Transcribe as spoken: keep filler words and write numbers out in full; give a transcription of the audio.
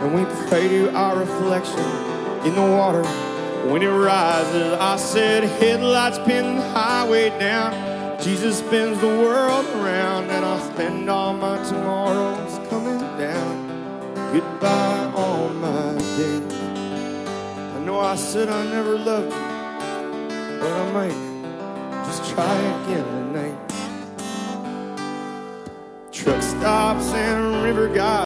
and we pray to our reflection in the water. When it rises, I said, headlights pin the highway down. Jesus spins the world around, and I'll spend all my tomorrows coming down. Goodbye all my days. I know I said I never loved you, but I might just try again tonight. Truck stops and river guides.